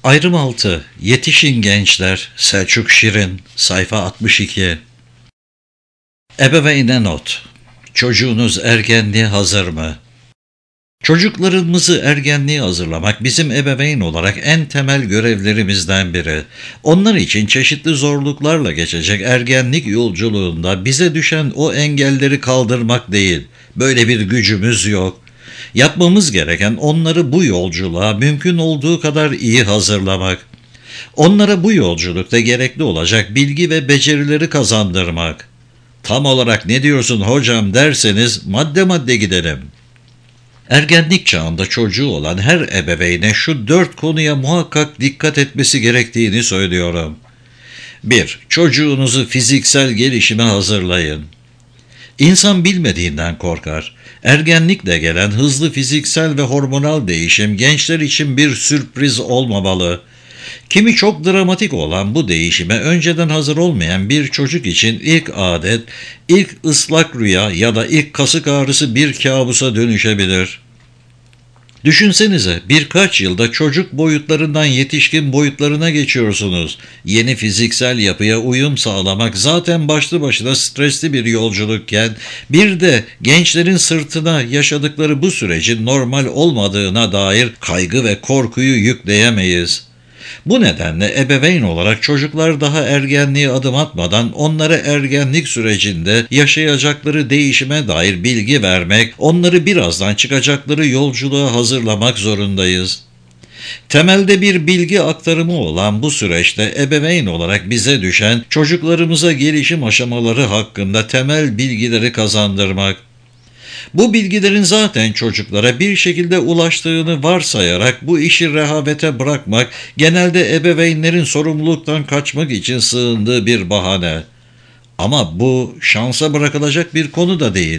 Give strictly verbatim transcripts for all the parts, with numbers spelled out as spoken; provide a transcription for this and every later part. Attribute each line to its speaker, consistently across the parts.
Speaker 1: Ayrım altı. Yetişin gençler. Selçuk Şirin. Sayfa altmış iki. Ebeveyne not. Çocuğunuz ergenliğe hazır mı? Çocuklarımızı ergenliğe hazırlamak bizim ebeveyn olarak en temel görevlerimizden biri. Onlar için çeşitli zorluklarla geçecek ergenlik yolculuğunda bize düşen o engelleri kaldırmak değil. Böyle bir gücümüz yok. Yapmamız gereken onları bu yolculuğa mümkün olduğu kadar iyi hazırlamak. Onlara bu yolculukta gerekli olacak bilgi ve becerileri kazandırmak. Tam olarak ne diyorsun hocam derseniz madde madde gidelim. Ergenlik çağında çocuğu olan her ebeveyne şu dört konuya muhakkak dikkat etmesi gerektiğini söylüyorum. bir. Çocuğunuzu fiziksel gelişime hazırlayın. İnsan bilmediğinden korkar. Ergenlikle gelen hızlı fiziksel ve hormonal değişim gençler için bir sürpriz olmamalı. Kimi çok dramatik olan bu değişime önceden hazır olmayan bir çocuk için ilk adet, ilk ıslak rüya ya da ilk kasık ağrısı bir kabusa dönüşebilir. Düşünsenize, birkaç yılda çocuk boyutlarından yetişkin boyutlarına geçiyorsunuz. Yeni fiziksel yapıya uyum sağlamak zaten başlı başına stresli bir yolculukken, bir de gençlerin sırtına yaşadıkları bu sürecin normal olmadığına dair kaygı ve korkuyu yükleyemeyiz. Bu nedenle ebeveyn olarak çocuklar daha ergenliğe adım atmadan onlara ergenlik sürecinde yaşayacakları değişime dair bilgi vermek, onları birazdan çıkacakları yolculuğa hazırlamak zorundayız. Temelde bir bilgi aktarımı olan bu süreçte ebeveyn olarak bize düşen çocuklarımıza gelişim aşamaları hakkında temel bilgileri kazandırmak. Bu bilgilerin zaten çocuklara bir şekilde ulaştığını varsayarak bu işi rehavete bırakmak genelde ebeveynlerin sorumluluktan kaçmak için sığındığı bir bahane. Ama bu şansa bırakılacak bir konu da değil.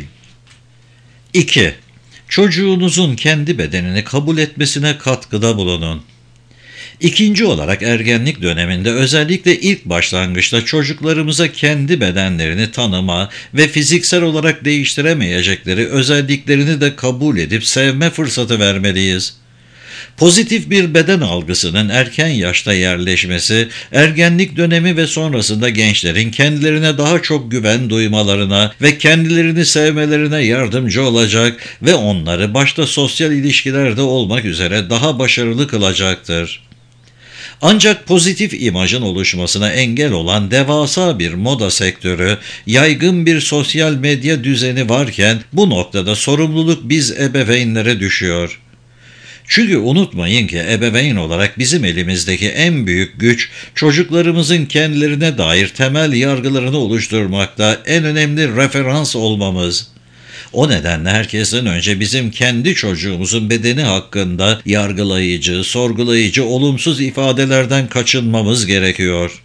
Speaker 1: iki. Çocuğunuzun kendi bedenini kabul etmesine katkıda bulunun. İkinci olarak ergenlik döneminde özellikle ilk başlangıçta çocuklarımıza kendi bedenlerini tanıma ve fiziksel olarak değiştiremeyecekleri özelliklerini de kabul edip sevme fırsatı vermeliyiz. Pozitif bir beden algısının erken yaşta yerleşmesi, ergenlik dönemi ve sonrasında gençlerin kendilerine daha çok güven duymalarına ve kendilerini sevmelerine yardımcı olacak ve onları başta sosyal ilişkilerde olmak üzere daha başarılı kılacaktır. Ancak pozitif imajın oluşmasına engel olan devasa bir moda sektörü, yaygın bir sosyal medya düzeni varken bu noktada sorumluluk biz ebeveynlere düşüyor. Çünkü unutmayın ki ebeveyn olarak bizim elimizdeki en büyük güç çocuklarımızın kendilerine dair temel yargılarını oluşturmakta en önemli referans olmamız. O nedenle herkesten önce bizim kendi çocuğumuzun bedeni hakkında yargılayıcı, sorgulayıcı, olumsuz ifadelerden kaçınmamız gerekiyor.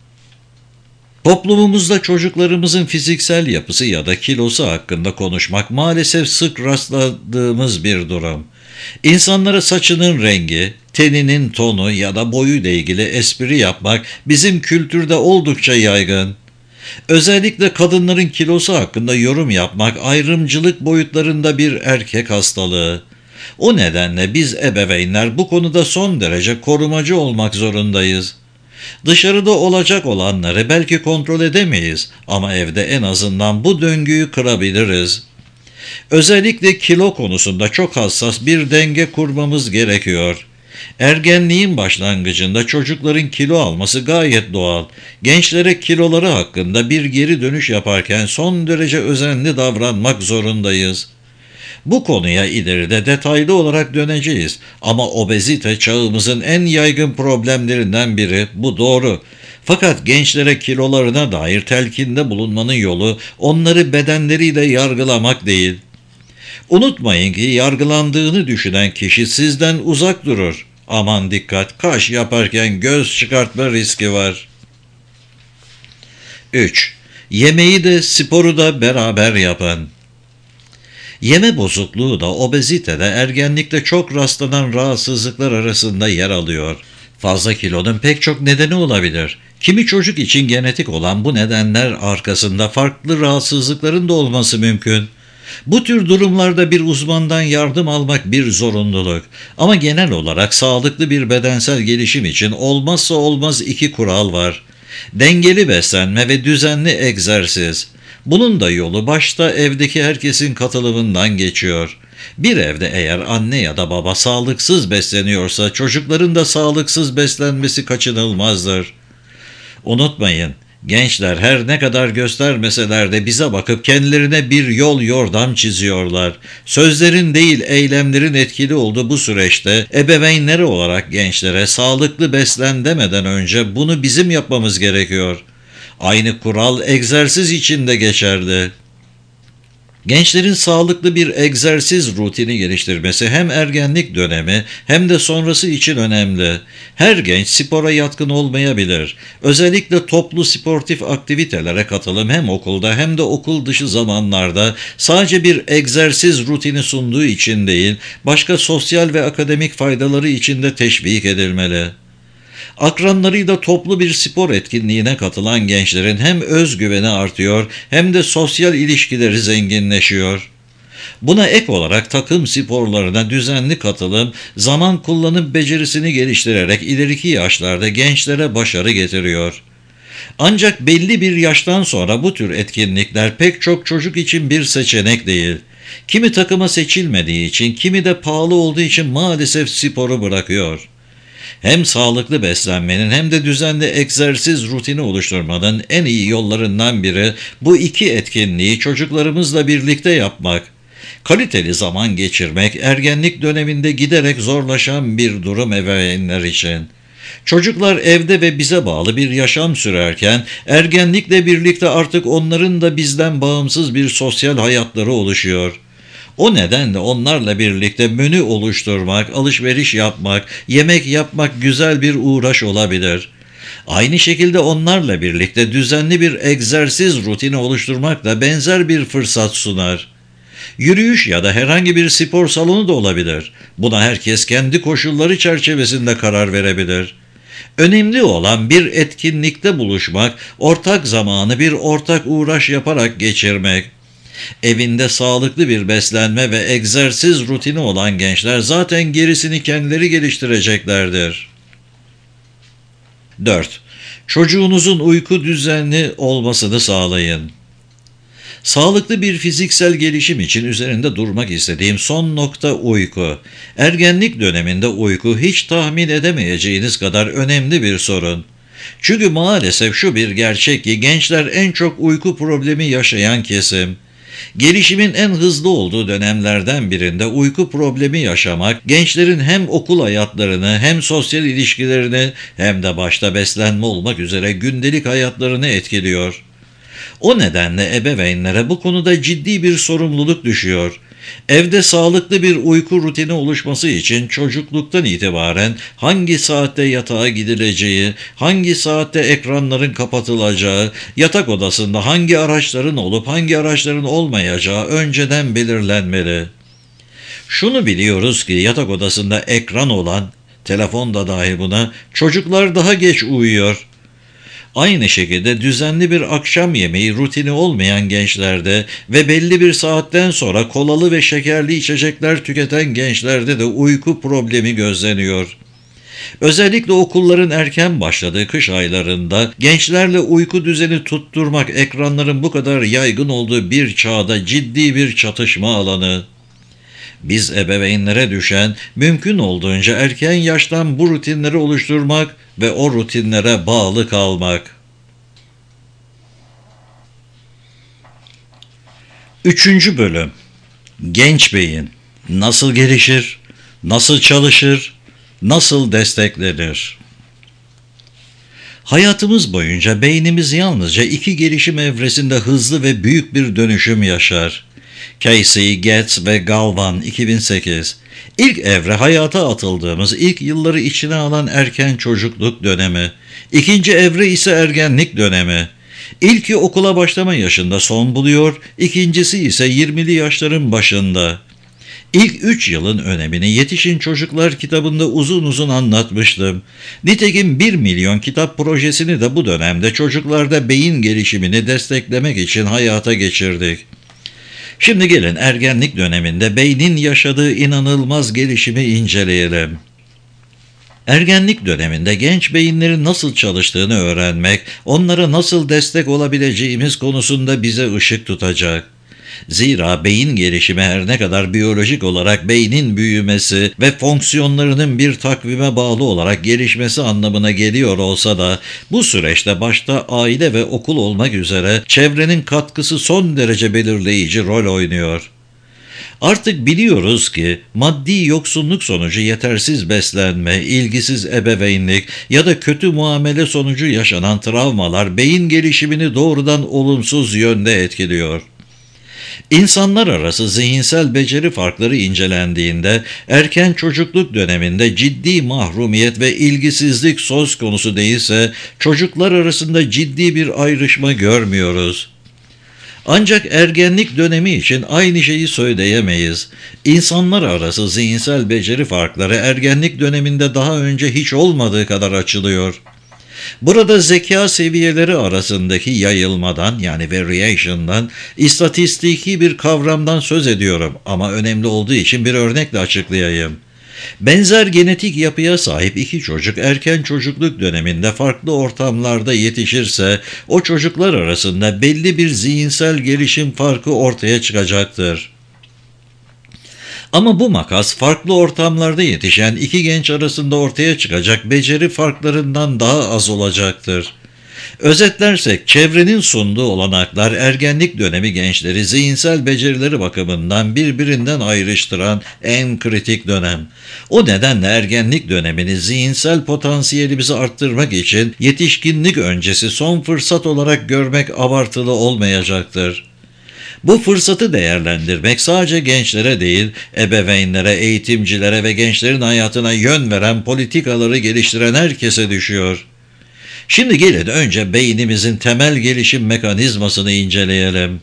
Speaker 1: Toplumumuzda çocuklarımızın fiziksel yapısı ya da kilosu hakkında konuşmak maalesef sık rastladığımız bir durum. İnsanlara saçının rengi, teninin tonu ya da boyuyla ilgili espri yapmak bizim kültürde oldukça yaygın. Özellikle kadınların kilosu hakkında yorum yapmak ayrımcılık boyutlarında bir erkek hastalığı. O nedenle biz ebeveynler bu konuda son derece korumacı olmak zorundayız. Dışarıda olacak olanları belki kontrol edemeyiz ama evde en azından bu döngüyü kırabiliriz. Özellikle kilo konusunda çok hassas bir denge kurmamız gerekiyor. Ergenliğin başlangıcında çocukların kilo alması gayet doğal. Gençlere kiloları hakkında bir geri dönüş yaparken son derece özenli davranmak zorundayız. Bu konuya ileride detaylı olarak döneceğiz ama obezite çağımızın en yaygın problemlerinden biri, bu doğru. Fakat gençlere kilolarına dair telkinde bulunmanın yolu onları bedenleriyle yargılamak değil. Unutmayın ki yargılandığını düşünen kişi sizden uzak durur. Aman dikkat, kaş yaparken göz çıkartma riski var. üç. Yemeği de sporu da beraber yapın. Yeme bozukluğu da obezite de ergenlikte çok rastlanan rahatsızlıklar arasında yer alıyor. Fazla kilonun pek çok nedeni olabilir. Kimi çocuk için genetik olan bu nedenler arkasında farklı rahatsızlıkların da olması mümkün. Bu tür durumlarda bir uzmandan yardım almak bir zorunluluk. Ama genel olarak sağlıklı bir bedensel gelişim için olmazsa olmaz iki kural var. Dengeli beslenme ve düzenli egzersiz. Bunun da yolu başta evdeki herkesin katılımından geçiyor. Bir evde eğer anne ya da baba sağlıksız besleniyorsa çocukların da sağlıksız beslenmesi kaçınılmazdır. Unutmayın, gençler her ne kadar göstermeseler de bize bakıp kendilerine bir yol yordam çiziyorlar. Sözlerin değil eylemlerin etkili olduğu bu süreçte ebeveynleri olarak gençlere sağlıklı beslen demeden önce bunu bizim yapmamız gerekiyor. Aynı kural egzersiz için de geçerli. Gençlerin sağlıklı bir egzersiz rutini geliştirmesi hem ergenlik dönemi hem de sonrası için önemli. Her genç spora yatkın olmayabilir. Özellikle toplu sportif aktivitelere katılım hem okulda hem de okul dışı zamanlarda sadece bir egzersiz rutini sunduğu için değil, başka sosyal ve akademik faydaları için de teşvik edilmeli. Akranlarıyla toplu bir spor etkinliğine katılan gençlerin hem özgüveni artıyor hem de sosyal ilişkileri zenginleşiyor. Buna ek olarak takım sporlarına düzenli katılım, zaman kullanım becerisini geliştirerek ileriki yaşlarda gençlere başarı getiriyor. Ancak belli bir yaştan sonra bu tür etkinlikler pek çok çocuk için bir seçenek değil. Kimi takıma seçilmediği için, kimi de pahalı olduğu için maalesef sporu bırakıyor. Hem sağlıklı beslenmenin hem de düzenli egzersiz rutini oluşturmanın en iyi yollarından biri bu iki etkinliği çocuklarımızla birlikte yapmak. Kaliteli zaman geçirmek ergenlik döneminde giderek zorlaşan bir durum ebeveynler için. Çocuklar evde ve bize bağlı bir yaşam sürerken ergenlikle birlikte artık onların da bizden bağımsız bir sosyal hayatları oluşuyor. O nedenle onlarla birlikte menü oluşturmak, alışveriş yapmak, yemek yapmak güzel bir uğraş olabilir. Aynı şekilde onlarla birlikte düzenli bir egzersiz rutini oluşturmak da benzer bir fırsat sunar. Yürüyüş ya da herhangi bir spor salonu da olabilir. Buna herkes kendi koşulları çerçevesinde karar verebilir. Önemli olan bir etkinlikte buluşmak, ortak zamanı bir ortak uğraş yaparak geçirmek. Evinde sağlıklı bir beslenme ve egzersiz rutini olan gençler zaten gerisini kendileri geliştireceklerdir. dört. Çocuğunuzun uyku düzenli olmasını sağlayın. Sağlıklı bir fiziksel gelişim için üzerinde durmak istediğim son nokta uyku. Ergenlik döneminde uyku hiç tahmin edemeyeceğiniz kadar önemli bir sorun. Çünkü maalesef şu bir gerçek ki gençler en çok uyku problemi yaşayan kesim. Gelişimin en hızlı olduğu dönemlerden birinde uyku problemi yaşamak, gençlerin hem okul hayatlarını hem sosyal ilişkilerini hem de başta beslenme olmak üzere gündelik hayatlarını etkiliyor. O nedenle ebeveynlere bu konuda ciddi bir sorumluluk düşüyor. Evde sağlıklı bir uyku rutini oluşması için çocukluktan itibaren hangi saatte yatağa gidileceği, hangi saatte ekranların kapatılacağı, yatak odasında hangi araçların olup hangi araçların olmayacağı önceden belirlenmeli. Şunu biliyoruz ki yatak odasında ekran olan, telefon da dahil buna, çocuklar daha geç uyuyor. Aynı şekilde düzenli bir akşam yemeği rutini olmayan gençlerde ve belli bir saatten sonra kolalı ve şekerli içecekler tüketen gençlerde de uyku problemi gözleniyor. Özellikle okulların erken başladığı kış aylarında gençlerle uyku düzeni tutturmak ekranların bu kadar yaygın olduğu bir çağda ciddi bir çatışma alanı. Biz ebeveynlere düşen mümkün olduğunca erken yaştan bu rutinleri oluşturmak ve o rutinlere bağlı kalmak. Üçüncü bölüm. Genç beyin nasıl gelişir, nasıl çalışır, nasıl desteklenir? Hayatımız boyunca beynimiz yalnızca iki gelişim evresinde hızlı ve büyük bir dönüşüm yaşar. Casey, Getz ve Galvan iki bin sekiz. İlk evre hayata atıldığımız ilk yılları içine alan erken çocukluk dönemi. İkinci evre ise ergenlik dönemi. İlki okula başlama yaşında son buluyor, ikincisi ise yirmili yaşların başında. İlk üç yılın önemini Yetişin Çocuklar kitabında uzun uzun anlatmıştım. Nitekim bir milyon kitap projesini de bu dönemde çocuklarda beyin gelişimini desteklemek için hayata geçirdik. Şimdi gelin ergenlik döneminde beynin yaşadığı inanılmaz gelişimi inceleyelim. Ergenlik döneminde genç beyinlerin nasıl çalıştığını öğrenmek, onlara nasıl destek olabileceğimiz konusunda bize ışık tutacak. Zira beyin gelişimi her ne kadar biyolojik olarak beynin büyümesi ve fonksiyonlarının bir takvime bağlı olarak gelişmesi anlamına geliyor olsa da, bu süreçte başta aile ve okul olmak üzere çevrenin katkısı son derece belirleyici rol oynuyor. Artık biliyoruz ki maddi yoksunluk sonucu yetersiz beslenme, ilgisiz ebeveynlik ya da kötü muamele sonucu yaşanan travmalar beyin gelişimini doğrudan olumsuz yönde etkiliyor. İnsanlar arası zihinsel beceri farkları incelendiğinde erken çocukluk döneminde ciddi mahrumiyet ve ilgisizlik söz konusu değilse çocuklar arasında ciddi bir ayrışma görmüyoruz. Ancak ergenlik dönemi için aynı şeyi söyleyemeyiz. İnsanlar arası zihinsel beceri farkları ergenlik döneminde daha önce hiç olmadığı kadar açılıyor. Burada zeka seviyeleri arasındaki yayılmadan, yani variation'dan, istatistiki bir kavramdan söz ediyorum ama önemli olduğu için bir örnekle açıklayayım. Benzer genetik yapıya sahip iki çocuk erken çocukluk döneminde farklı ortamlarda yetişirse o çocuklar arasında belli bir zihinsel gelişim farkı ortaya çıkacaktır. Ama bu makas farklı ortamlarda yetişen iki genç arasında ortaya çıkacak beceri farklarından daha az olacaktır. Özetlersek çevrenin sunduğu olanaklar ergenlik dönemi gençleri zihinsel becerileri bakımından birbirinden ayrıştıran en kritik dönem. O nedenle ergenlik dönemini zihinsel potansiyelimizi arttırmak için yetişkinlik öncesi son fırsat olarak görmek abartılı olmayacaktır. Bu fırsatı değerlendirmek sadece gençlere değil, ebeveynlere, eğitimcilere ve gençlerin hayatına yön veren politikaları geliştiren herkese düşüyor. Şimdi gelin önce beynimizin temel gelişim mekanizmasını inceleyelim.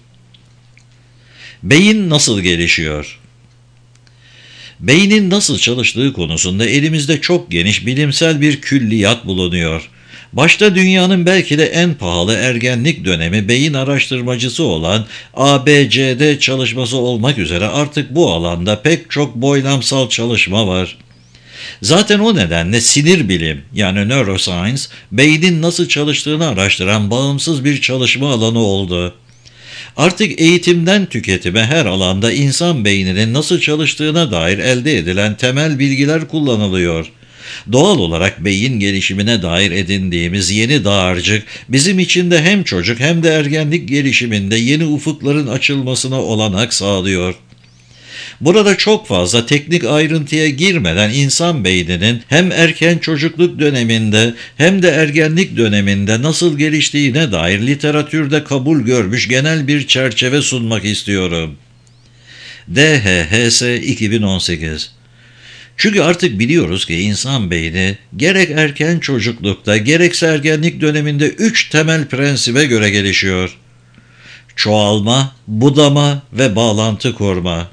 Speaker 1: Beyin nasıl gelişiyor? Beynin nasıl çalıştığı konusunda elimizde çok geniş bilimsel bir külliyat bulunuyor. Başta dünyanın belki de en pahalı ergenlik dönemi beyin araştırmacısı olan A B C D çalışması olmak üzere artık bu alanda pek çok boylamsal çalışma var. Zaten o nedenle sinir bilim, yani neuroscience, beynin nasıl çalıştığını araştıran bağımsız bir çalışma alanı oldu. Artık eğitimden tüketime her alanda insan beyninin nasıl çalıştığına dair elde edilen temel bilgiler kullanılıyor. Doğal olarak beyin gelişimine dair edindiğimiz yeni dağarcık bizim için de hem çocuk hem de ergenlik gelişiminde yeni ufukların açılmasına olanak sağlıyor. Burada çok fazla teknik ayrıntıya girmeden insan beyninin hem erken çocukluk döneminde hem de ergenlik döneminde nasıl geliştiğine dair literatürde kabul görmüş genel bir çerçeve sunmak istiyorum. D H H S iki bin on sekiz. Çünkü artık biliyoruz ki insan beyni gerek erken çocuklukta gerekse ergenlik döneminde üç temel prensibe göre gelişiyor: çoğalma, budama ve bağlantı kurma.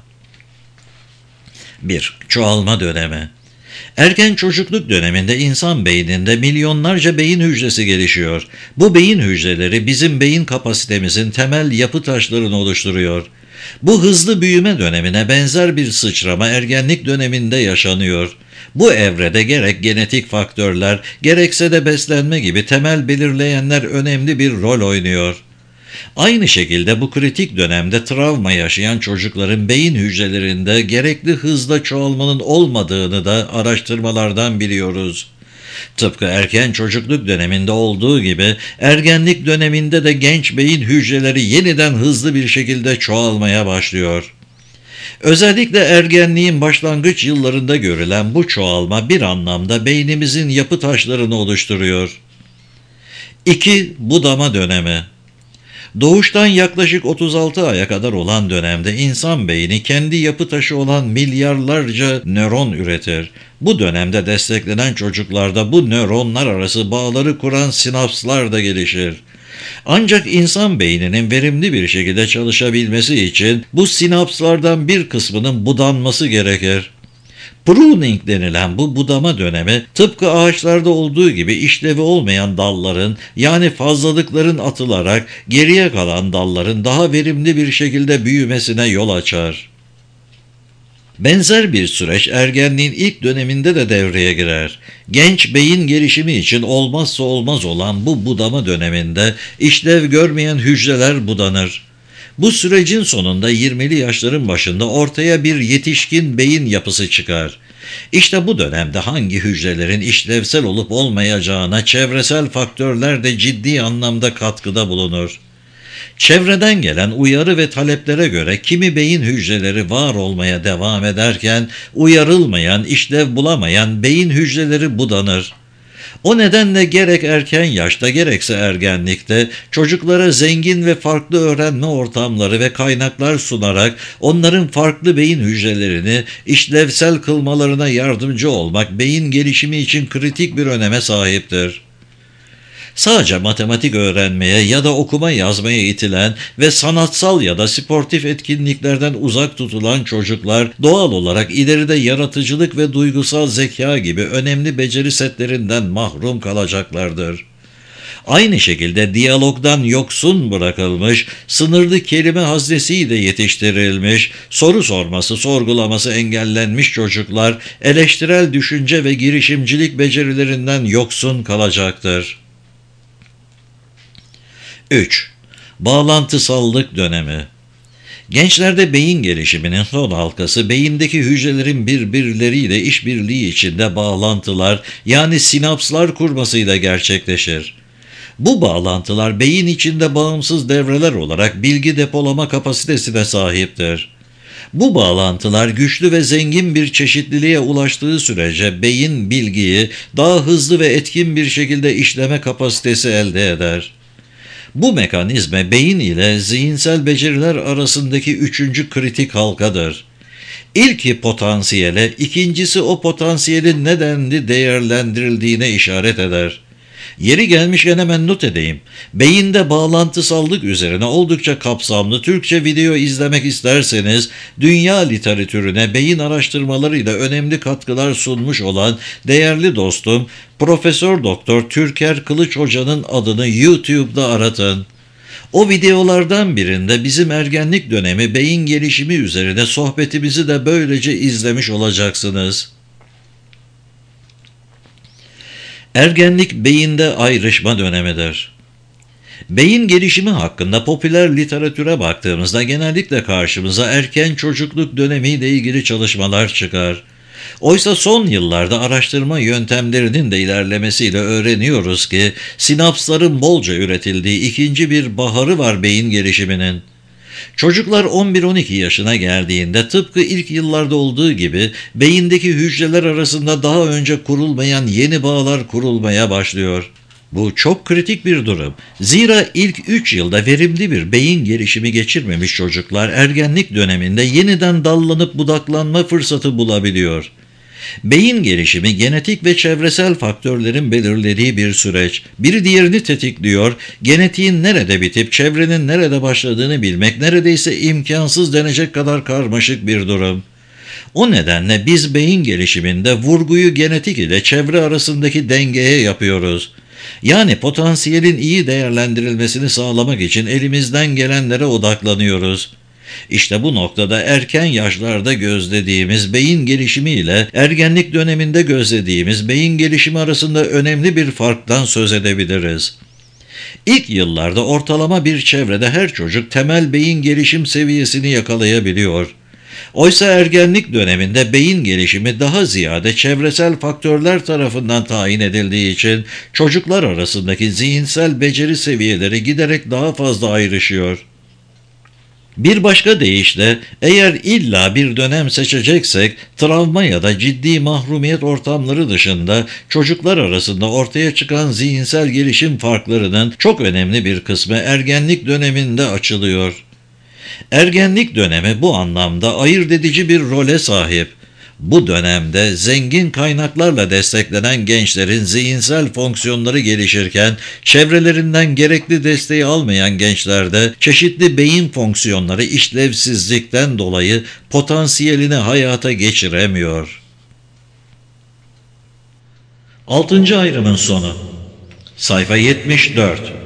Speaker 1: bir. Çoğalma dönemi. Erken çocukluk döneminde insan beyninde milyonlarca beyin hücresi gelişiyor. Bu beyin hücreleri bizim beyin kapasitemizin temel yapı taşlarını oluşturuyor. Bu hızlı büyüme dönemine benzer bir sıçrama ergenlik döneminde yaşanıyor. Bu evrede gerek genetik faktörler, gerekse de beslenme gibi temel belirleyenler önemli bir rol oynuyor. Aynı şekilde bu kritik dönemde travma yaşayan çocukların beyin hücrelerinde gerekli hızda çoğalmanın olmadığını da araştırmalardan biliyoruz. Tıpkı erken çocukluk döneminde olduğu gibi ergenlik döneminde de genç beyin hücreleri yeniden hızlı bir şekilde çoğalmaya başlıyor. Özellikle ergenliğin başlangıç yıllarında görülen bu çoğalma bir anlamda beynimizin yapı taşlarını oluşturuyor. iki. Budama dönemi. Doğuştan yaklaşık otuz altı aya kadar olan dönemde insan beyni kendi yapı taşı olan milyarlarca nöron üretir. Bu dönemde desteklenen çocuklarda bu nöronlar arası bağları kuran sinapslar da gelişir. Ancak insan beyninin verimli bir şekilde çalışabilmesi için bu sinapslardan bir kısmının budanması gerekir. Pruning denilen bu budama dönemi tıpkı ağaçlarda olduğu gibi işlevi olmayan dalların, yani fazlalıkların atılarak geriye kalan dalların daha verimli bir şekilde büyümesine yol açar. Benzer bir süreç ergenliğin ilk döneminde de devreye girer. Genç beyin gelişimi için olmazsa olmaz olan bu budama döneminde işlev görmeyen hücreler budanır. Bu sürecin sonunda yirmili yaşların başında ortaya bir yetişkin beyin yapısı çıkar. İşte bu dönemde hangi hücrelerin işlevsel olup olmayacağına çevresel faktörler de ciddi anlamda katkıda bulunur. Çevreden gelen uyarı ve taleplere göre kimi beyin hücreleri var olmaya devam ederken uyarılmayan, işlev bulamayan beyin hücreleri budanır. O nedenle gerek erken yaşta gerekse ergenlikte çocuklara zengin ve farklı öğrenme ortamları ve kaynaklar sunarak onların farklı beyin hücrelerini işlevsel kılmalarına yardımcı olmak beyin gelişimi için kritik bir öneme sahiptir. Sadece matematik öğrenmeye ya da okuma yazmaya itilen ve sanatsal ya da sportif etkinliklerden uzak tutulan çocuklar doğal olarak ileride yaratıcılık ve duygusal zeka gibi önemli beceri setlerinden mahrum kalacaklardır. Aynı şekilde diyalogdan yoksun bırakılmış, sınırlı kelime haznesiyle yetiştirilmiş, soru sorması, sorgulaması engellenmiş çocuklar eleştirel düşünce ve girişimcilik becerilerinden yoksun kalacaktır. üç. Bağlantısallık dönemi. Gençlerde beyin gelişiminin son halkası beyindeki hücrelerin birbirleriyle işbirliği içinde bağlantılar, yani sinapslar kurmasıyla gerçekleşir. Bu bağlantılar beyin içinde bağımsız devreler olarak bilgi depolama kapasitesine sahiptir. Bu bağlantılar güçlü ve zengin bir çeşitliliğe ulaştığı sürece beyin bilgiyi daha hızlı ve etkin bir şekilde işleme kapasitesi elde eder. Bu mekanizma beyin ile zihinsel beceriler arasındaki üçüncü kritik halkadır. İlki potansiyele, ikincisi o potansiyelin nedenli değerlendirildiğine işaret eder. Yeri gelmişken hemen not edeyim. Beyinde bağlantısallık üzerine oldukça kapsamlı Türkçe video izlemek isterseniz, dünya literatürüne beyin araştırmalarıyla önemli katkılar sunmuş olan değerli dostum Profesör Doktor Türker Kılıç Hoca'nın adını YouTube'da aratın. O videolardan birinde bizim ergenlik dönemi beyin gelişimi üzerine sohbetimizi de böylece izlemiş olacaksınız. Ergenlik beyinde ayrışma dönemidir. Beyin gelişimi hakkında popüler literatüre baktığımızda genellikle karşımıza erken çocukluk dönemiyle ilgili çalışmalar çıkar. Oysa son yıllarda araştırma yöntemlerinin de ilerlemesiyle öğreniyoruz ki sinapsların bolca üretildiği ikinci bir baharı var beyin gelişiminin. Çocuklar on bir on iki yaşına geldiğinde tıpkı ilk yıllarda olduğu gibi beyindeki hücreler arasında daha önce kurulmayan yeni bağlar kurulmaya başlıyor. Bu çok kritik bir durum. Zira ilk üç yılda verimli bir beyin gelişimi geçirmemiş çocuklar ergenlik döneminde yeniden dallanıp budaklanma fırsatı bulabiliyor. Beyin gelişimi genetik ve çevresel faktörlerin belirlediği bir süreç. Biri diğerini tetikliyor, genetiğin nerede bitip çevrenin nerede başladığını bilmek neredeyse imkansız denecek kadar karmaşık bir durum. O nedenle biz beyin gelişiminde vurguyu genetik ile çevre arasındaki dengeye yapıyoruz. Yani potansiyelin iyi değerlendirilmesini sağlamak için elimizden gelenlere odaklanıyoruz. İşte bu noktada erken yaşlarda gözlediğimiz beyin gelişimi ile ergenlik döneminde gözlediğimiz beyin gelişimi arasında önemli bir farktan söz edebiliriz. İlk yıllarda ortalama bir çevrede her çocuk temel beyin gelişim seviyesini yakalayabiliyor. Oysa ergenlik döneminde beyin gelişimi daha ziyade çevresel faktörler tarafından tayin edildiği için çocuklar arasındaki zihinsel beceri seviyeleri giderek daha fazla ayrışıyor. Bir başka deyişle, eğer illa bir dönem seçeceksek, travma ya da ciddi mahrumiyet ortamları dışında çocuklar arasında ortaya çıkan zihinsel gelişim farklarının çok önemli bir kısmı ergenlik döneminde açılıyor. Ergenlik dönemi bu anlamda ayırt edici bir role sahip. Bu dönemde zengin kaynaklarla desteklenen gençlerin zihinsel fonksiyonları gelişirken, çevrelerinden gerekli desteği almayan gençlerde çeşitli beyin fonksiyonları işlevsizlikten dolayı potansiyelini hayata geçiremiyor. Altıncı ayrımın sonu. Sayfa yetmiş dört.